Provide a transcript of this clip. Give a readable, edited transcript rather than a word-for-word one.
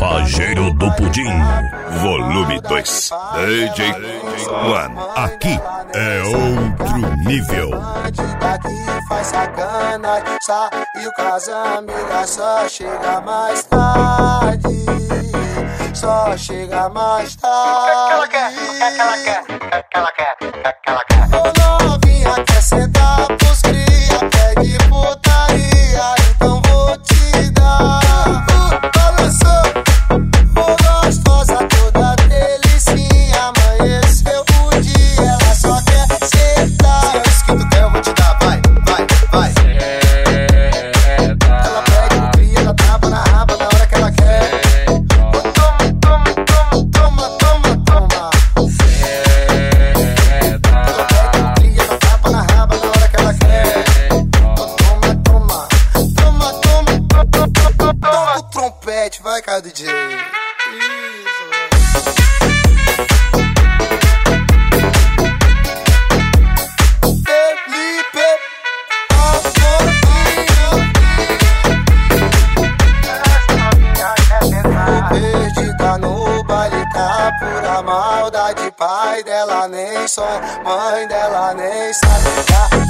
Fageiro do Pudim, volume 2. DJ One. Aqui é outro nível. Daqui faz sacanagem, saiu com as amigas, só chega mais tarde. Só chega mais tarde. O que ela quer? O que ela quer? Ô novinha, quer sentar pros cria, pede putaria, então vou te dar. Balançou, ô gostosa, toda delicinha, amanheceu o dia, ela só quer sentar. Se é isso que tu quer, eu vou te dar, vai, vai, vai. Ela pede no cria, ela tapa na raba na hora que ela quer. Vai, cara, DJ. Felipe, perdida no baile, tá pura maldade. Pai dela nem sonha, mãe dela nem sabe.